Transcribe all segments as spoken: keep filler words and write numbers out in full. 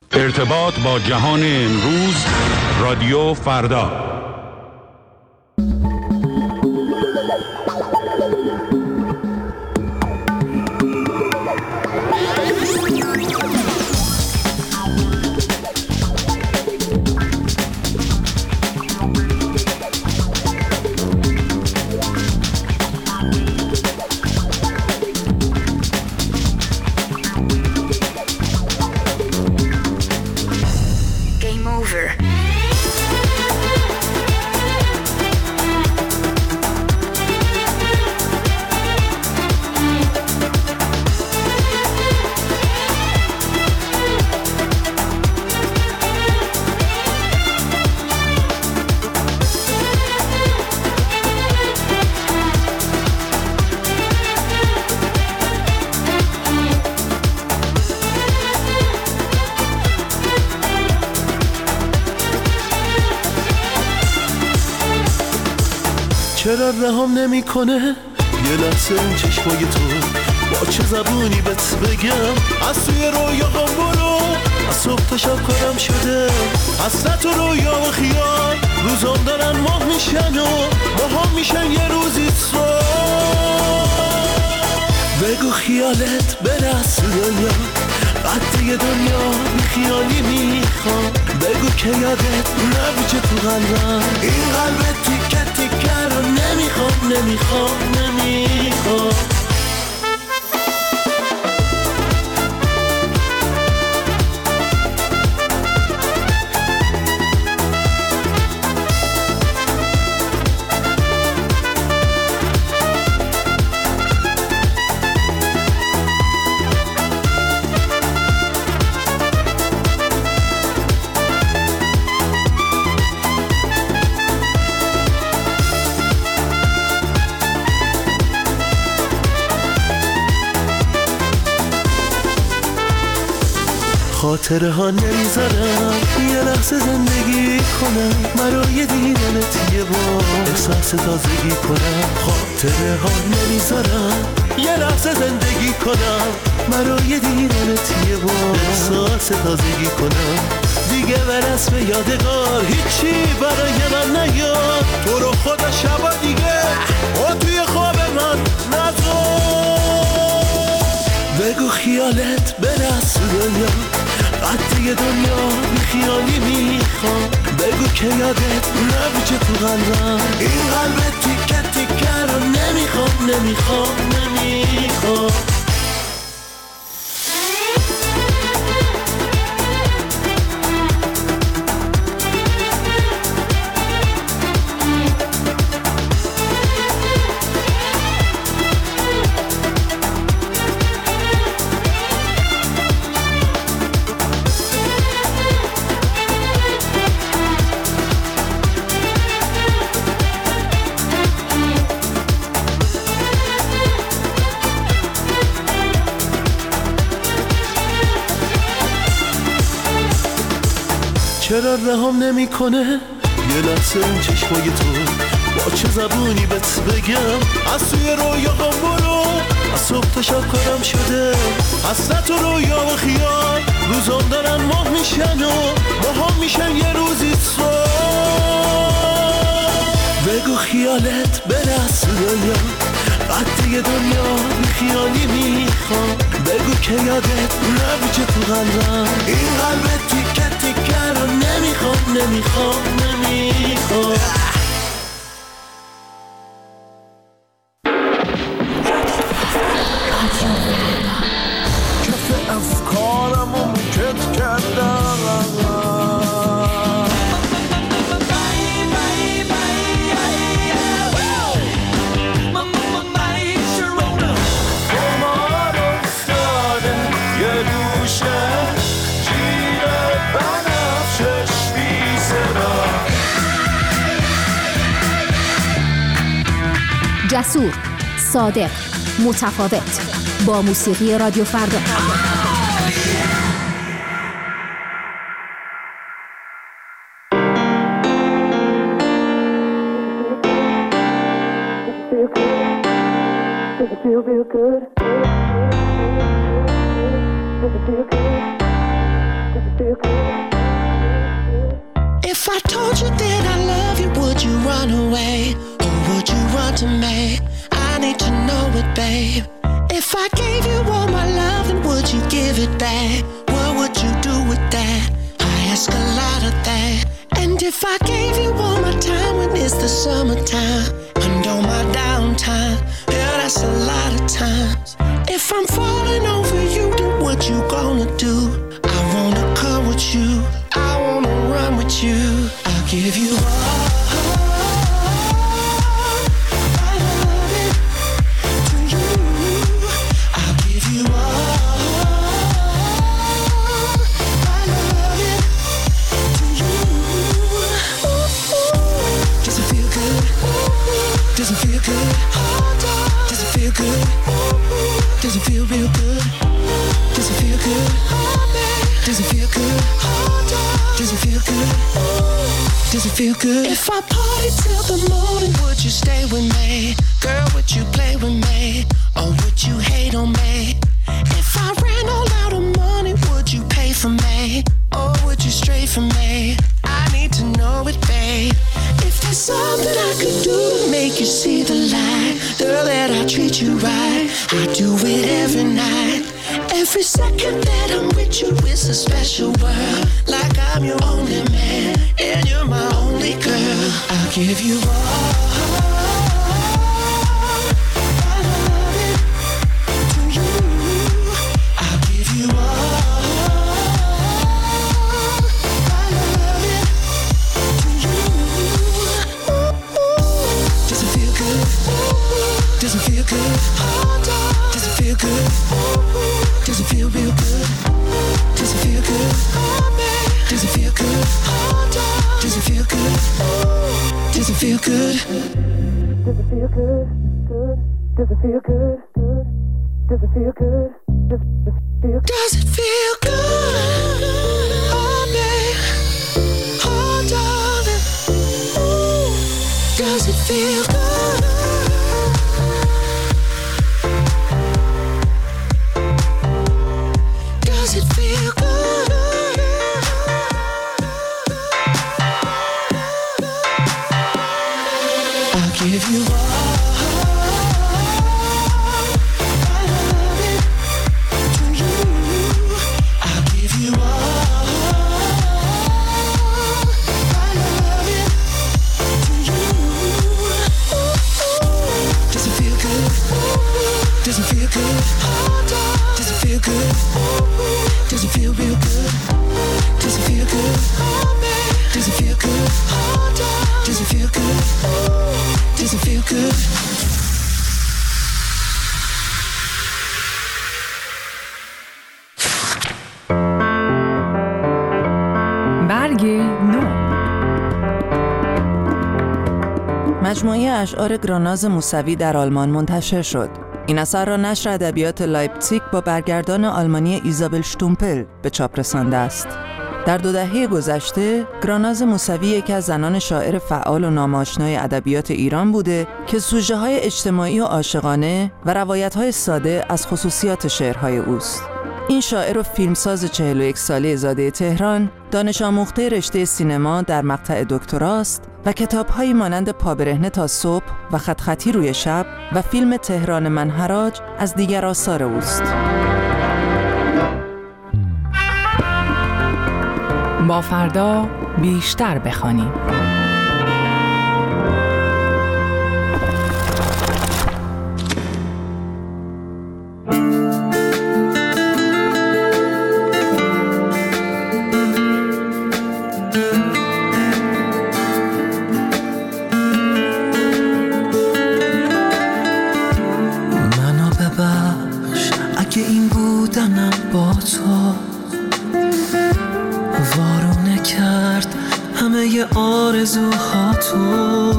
ارتباط با جهان امروز، رادیو فردا. چرا رهام نمی کنه یه لحظه اون چشمای تو؟ با چه زبونی بهت بگم از توی رویاهام برو، از صبح تا شب کارم شده حسرت و رویا و خیال، روزام دارن ماه میشن و ماها میشن یه روزی سو. بگو خیالت برس دنیا قد یه دنیا بی خیالی میخوام، بگو که یادت نبیچه تو قلبم این قلبت تیکه تیکه رو نمیخوام نمیخوام نمیخوام. خاطره ها نمیذارم یه لحظه زندگی کنم، برای دیدنت یه بار احساس تازگی کنم. خاطره ها نمیذارم یه لحظه زندگی کنم، برای دیدنت یه بار احساس تازگی کنم. دیگه برس به یادگار هیچی برای من نیاد، تو رو خدا شبا دیگه و توی خواب من نذار. بگو خیالت برس دنیا قد یه دنیا بی خیالی میخوام، بگو که یادت نبیچه تو قلبم این قلبت تیکه تیکه رو نمیخوام نمیخوام نمیخوام. چرا رهام نمی کنه یه لحظه این چشمای تو؟ با چه زبونی بهت بگم از توی رویاهام برو، از صبح تا شب کارم شده حسرت و رویا و خیال، روزام دارن ماه میشن و ماها میشن یه روزی سو. بگو خیالت برس دنیا قد یه دنیا بی خیالی میخوام، بگو که یادت نبیچه تو قلبم این قلبت تیکه تیکه رو نمیخوام نمیخوام نمیخوام. کف افکارم رو موکت کردم، جسور، صادق، متفاوت، با موسیقی رادیو فردا. Does it feel good? If I told you that I love you, would you run away? Or would you run to me? I need to know it, babe. If I gave you all my love, then would you give it back? What would you do with that? I ask a lot of that. And if I gave you all my time when it's the summertime and all my downtime, yeah, that's a lot of times. If I'm falling over you, then what you gonna do? I wanna come with you, I wanna run with you. I'll give you all my loving to you. I'll give you all my loving to you. Does it feel good? Does it feel good? Does it feel good? Does it feel real good? Does it feel good? Does it feel good? Does it feel good? Does it feel good? If I party till the morning, would you stay with me? Girl, would you play with me? Or would you hate on me? If I ran all out of money, would you pay for me? Or would you stray from me? I need to know it, babe. If there's something I could do to make you see the light, girl, that I treat you right, I do it every night. Every second that I'm with you is a special world. Like I'm your only man and you're my only girl. I'll give you all my loving to you. I'll give you all my loving to you. Does it feel good? Does it feel good? Does it feel good? Does it feel real good? Does it feel good? Does it feel good? Does it feel good? Does it feel good? Does it feel good? Does it feel good? Does it feel good? Does it feel good? Oh, babe. Oh, darling. Ooh. Does it feel good? Does it feel good? I'll give you all my loving to you. I'll give you all my loving to you. Does it feel good? Does it feel good? Does it feel good? Does it feel real good? Does it feel good? Does it feel good? Does it feel good? Does it feel good? برگ نو. مجموعه اشعار گراناز موسوی در آلمان منتشر شد. این اثر را نشر ادبیات لایپزیگ با برگردان آلمانی ایزابل شتومپل به چاپ رسانده است. در دو دهه گذشته، گراناز موسوی یکی از زنان شاعر فعال و نام‌آشنای ادبیات ایران بوده که سوژه‌های اجتماعی و عاشقانه و روایت‌های ساده از خصوصیات شعرهای اوست. این شاعر و فیلمساز چهل و یک ساله زاده تهران، دانش آموخته رشته سینما در مقطع دکتراست و کتاب‌هایی مانند پابرهنه تا صبح و خط خطی روی شب و فیلم تهران من حراج از دیگر آثار اوست. با فردا بیشتر بخوانیم. منو ببخش اگه این بودنم با تو وارونه کرد همه ی آرزوها تو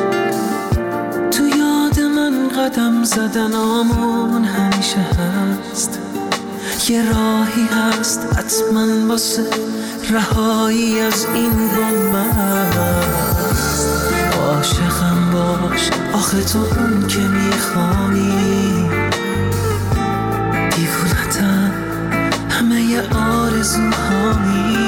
تو یاد من قدم زدنامون همیشه هست، یه راهی هست حتما واسه رهایی از این بنبست. عاشقم باش آخه تو اون که میخوایی، دیوونتم همه ی آرزوهایی.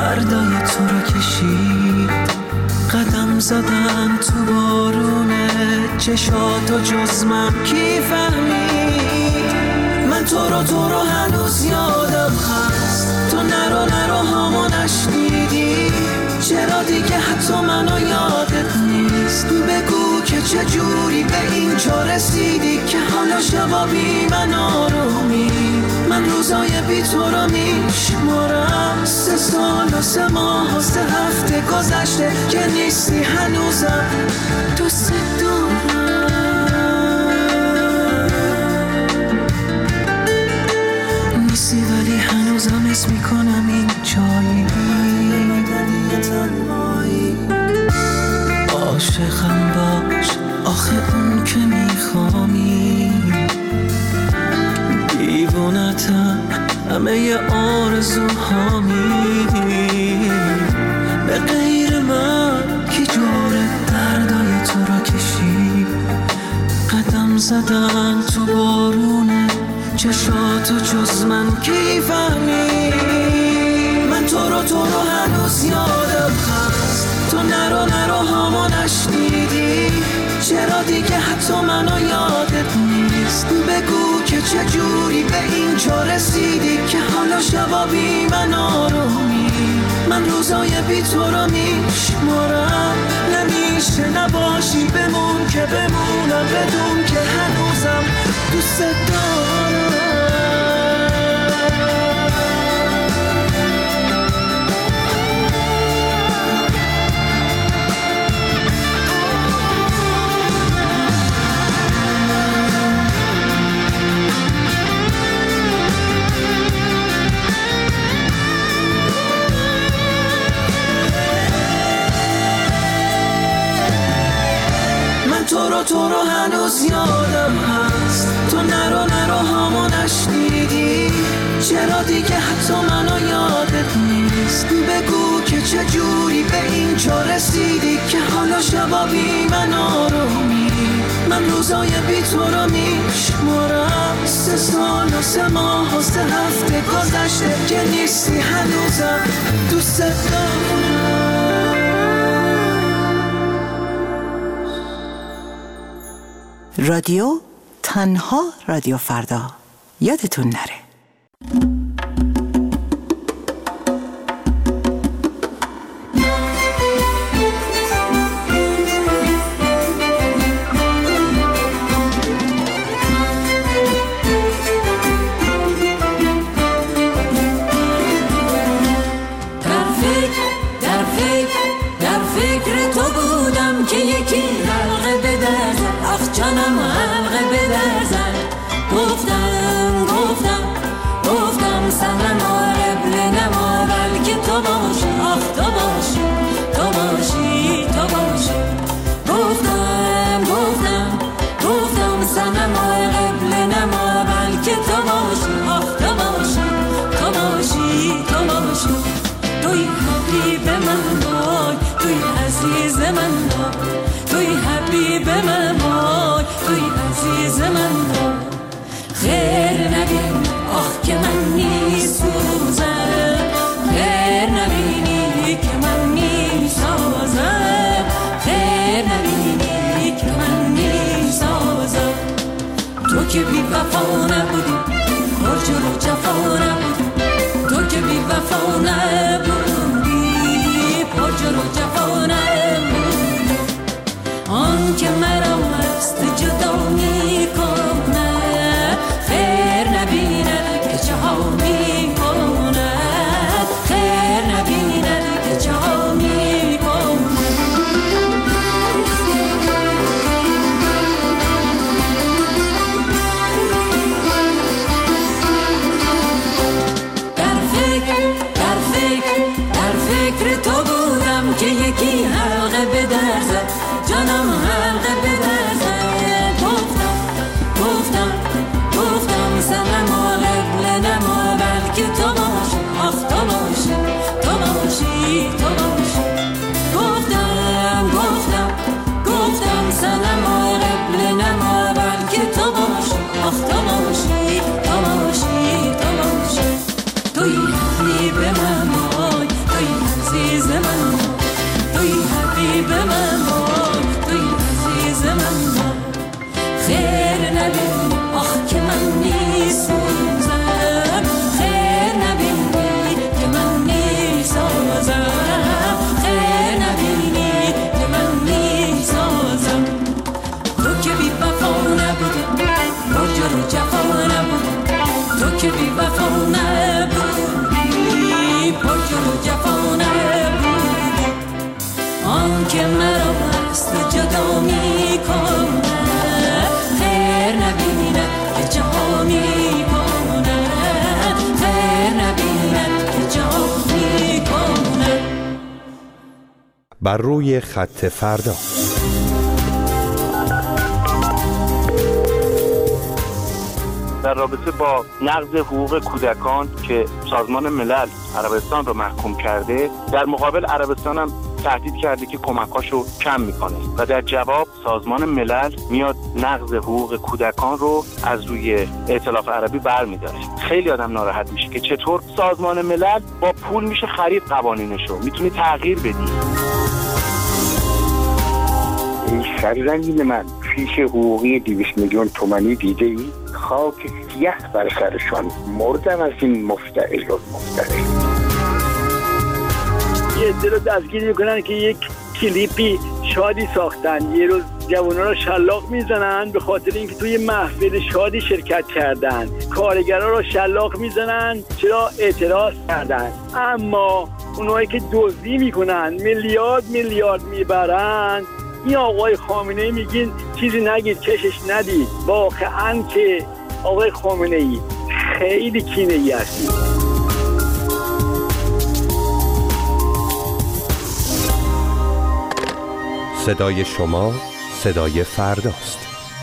دردای تو رو کشید، قدم زدن تو بارونه چشاتو جز من کی فهمید؟ من تو رو تو رو هنوز یادم هست، تو نرو نرو هامو نشنیدی، چرا دیگه حتی منو یادت نیست؟ بگو که چجوری به این جا رسیدی که حالا شبا بی من آرومی. من روزای بی تو رو میشمارم، سه سال و سه ماه و سه هفته گذشته که نیستی هنوزم دوست دارم. نیستی ولی هنوزم اسم میکنم این جایی، عاشقم باش آخه اون که میخوامی، دیوونتم همه ی آرزوهامی، به غیر من کی جوره دردای تو رو کشید، قدم زدن تو بارونه چشاتو جز من کی فهمید؟ من تو رو تو رو هنوز یادم هست، تو نرو نرو هامو نشنیدی، چرا دیگه حتی منو یادت نیست؟ بگو که چجوری به این جا رسیدی که حالا شبا بی من آرومی. من روزای بی تو رو میشمارم، نمیشه نباشی بمون که بمونم بدون که هنوزم دوست دارم. تو رو تو رو هنوز یادم هست، تو نرو نرو هامو نشنیدی، چرا دیگه حتی منو یادت نیست؟ بگو که چجوری به این جا رسیدی که حالا شبا بی من آرومی. من روزای بی تو رو میشمارم، سه سال و سه ماه و سه هفته گذشته که نیستی هنوزم دوست دارم. رادیو تنها رادیو فردا، یادتون نره. جانم حلقه به در زن، گفتم گفتم گفتم سنم آرب لنما، بلکه تو باشی آخ تو باشی تو باشی تو باشی. گفتم گفتم گفتم سنم آرب لنما، بلکه تو باشی آخ تو باشی تو باشی تو باشی. توی حبیب من وای، توی عزیز من وای، توی حبیب من وای، توی عزیز من وای. خیر نبین آخ که من میسوزم، خیر نبینی که من میسازم، خیر نبینی که من میسازم. تو که بی وفا نبودی، برج و جفا نبودی، تو که بی وفا نبودی، برج و جفا نبودی. آن که مرا مست جدا میکنه، خیر نبیند که چه ها میکند، خیر نبیند که چه ها میکند. در فکر در فکر در فکر تو بودم که یکی حلقه به در زد، جانم حلقه به در زد. گفتم گفتم گفتم سنم آرب لنما، بلکه تو باشی آخ تو باشی تو باشی تو باشی. گفتم گفتم گفتم سنم آرب لنما، بلکه تو باشی آخ تو باشی تو باشی تو باشی. توی حبیب من وای، توی که بی وفا نبودی، پرجو و جفا نبودی. آن که مرا از تو جدا میکنه خیر نبیند که جهان میکنه، خیر نبیند که جهان میکنه. بر روی خط فردا. در رابطه با نقض حقوق کودکان که سازمان ملل عربستان رو محکوم کرده، در مقابل عربستان هم تهدید کرده که کمکاشو کم میکنه و در جواب سازمان ملل میاد نقض حقوق کودکان رو از روی ائتلاف عربی برمی‌داره. خیلی آدم ناراحت میشه که چطور سازمان ملل با پول میشه خرید قوانینشو، میتونی تغییر بدی. این سرزمین من فیش حقوقی دویست میلیون تومانی دیده ای؟ خاک سیاه بر سرشان، مردم از این مفتعل و مفتعل. یه عده رو دستگیر میکنن که یک کلیپی شادی ساختن، یه روز جوانان رو شلاق میزنن به خاطر اینکه توی محفل شادی شرکت کردن، کارگران رو شلاق میزنن چرا اعتراض کردن. اما اونایی که دزدی میکنن میلیارد میلیارد میبرن، این آقای خامنه‌ای میگین چیزی نگید، کشش ندید. واقعاً که آقای خامنه‌ای خیلی کینه‌ای هستی. صدای شما صدای فرداست.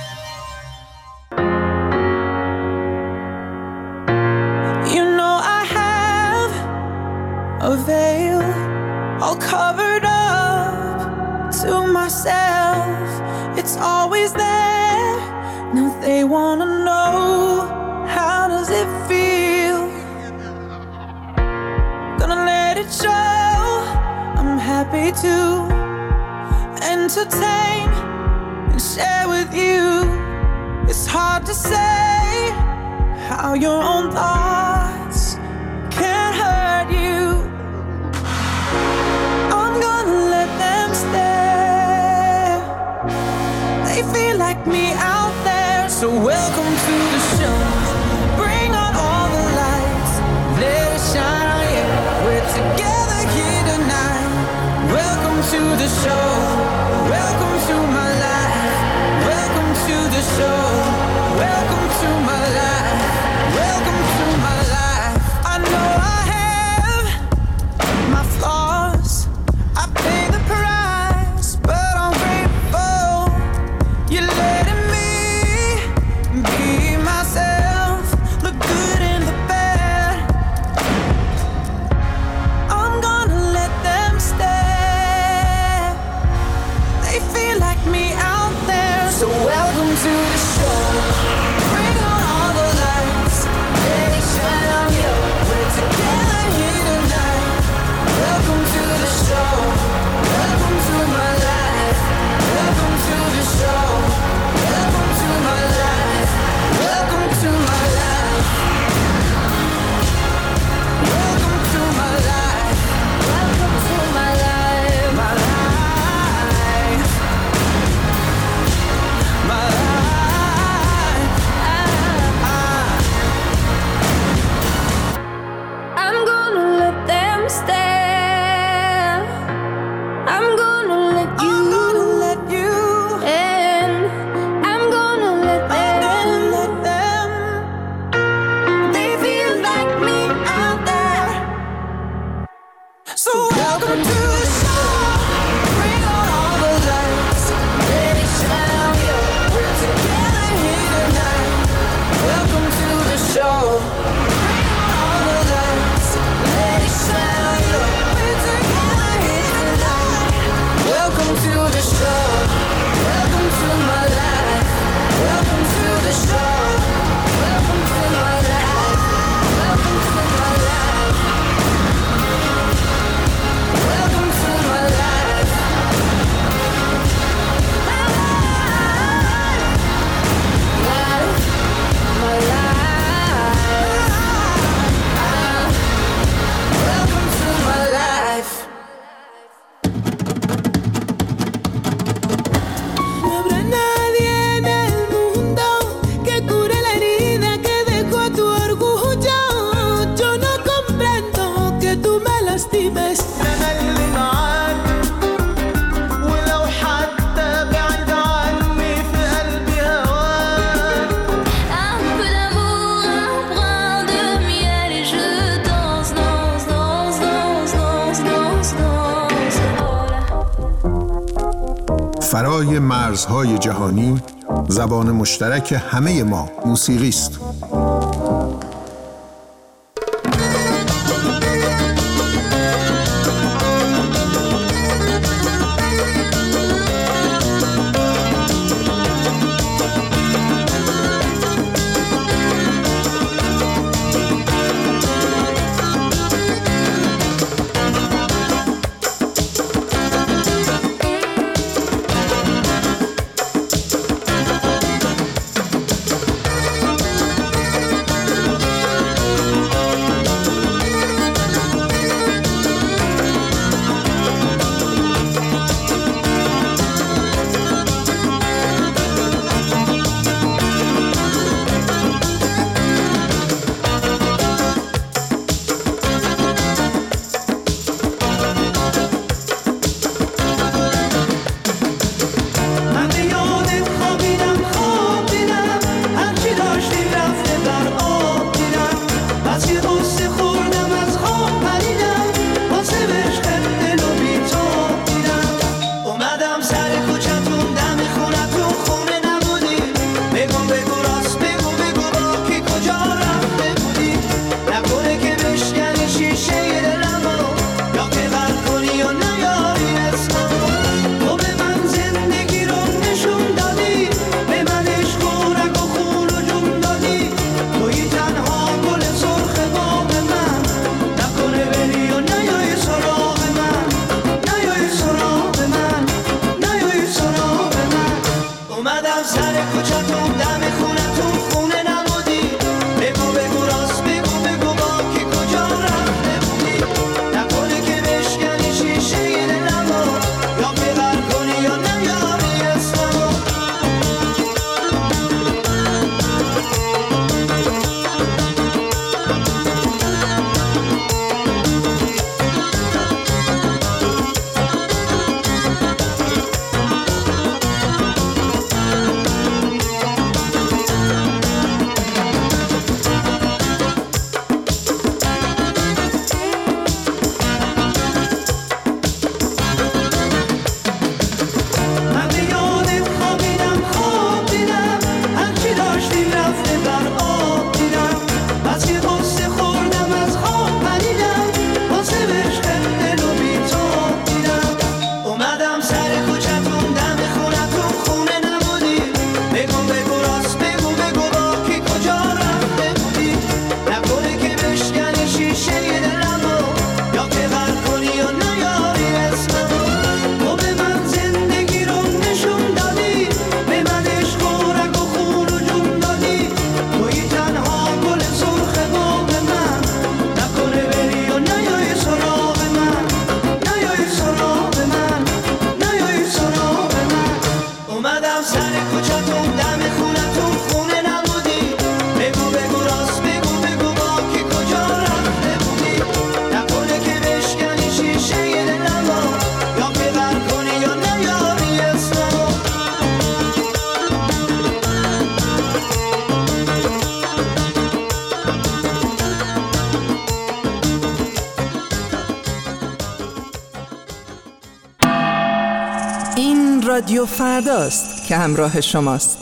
You know I have a veil all covered up to myself. It's always there. Now they wanna know, how does it feel? Gonna let it show. I'm happy to entertain and share with you. It's hard to say how your own thoughts can hurt you. I'm gonna let them stare. They feel like me out there. So welcome to the show. Bring on all the lights. Let it shine on you. We're together here tonight. Welcome to the show. Welcome to my life. Welcome to the show. Welcome to my life. Welcome to فرای مرزهای جهانی زبان مشترک همه ما موسیقی است. رادیو فرداست که همراه شماست.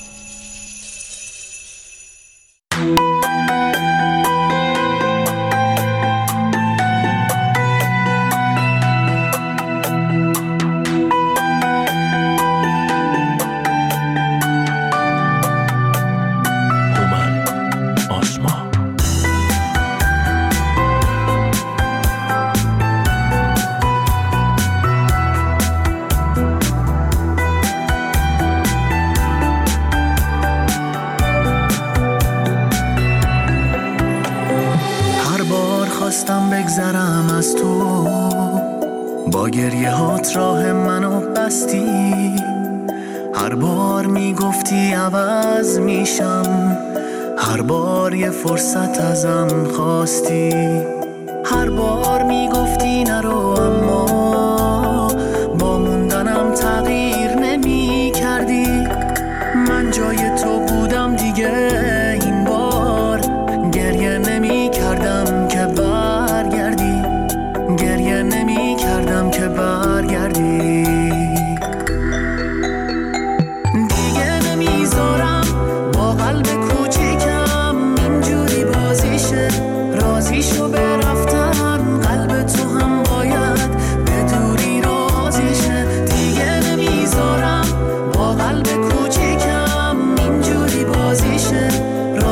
خواستم بگذرم از تو، با گریه هات راه منو بستی. هر بار میگفتی عوض میشم، هر بار یه فرصت ازم خواستی. هر بار میگفتی نرو، اما با موندنم تغییر نمی کردی. من جای تو بودم دیگه، این بار گریه نمی کردم که برگردی، گریه نمی کردم که برگردی.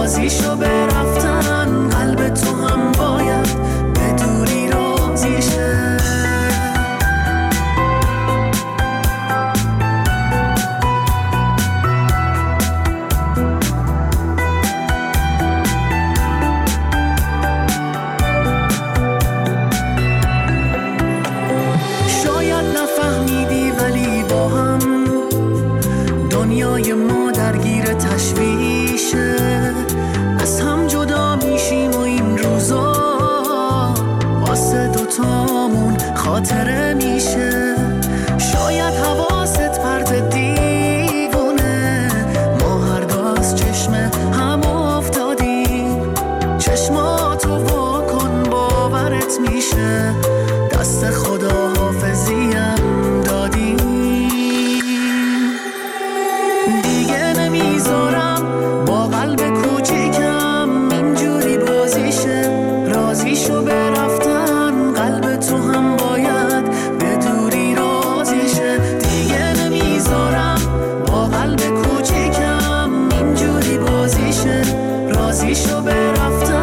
رازیشو برفتن قلب تو هم باید به دوری رازیشه. دنیای ما درگیر تشویشه، از هم جدا میشیم و این روزا واسه دوتامون خاطره میشه. شاید حواست پرت دیوونه، ما هر دو از چشم هم افتادیم. چشماتو واکن باورت میشه، دست خدا حافظیم دادیم. نمیذارم با قلب کوچیکم اینجوری بازیشه، رازیشو برفتن قلب تو هم باید به دوری رازیشه. دیگه نمیذارم با قلب کوچیکم اینجوری بازیشه، رازیشو برفتن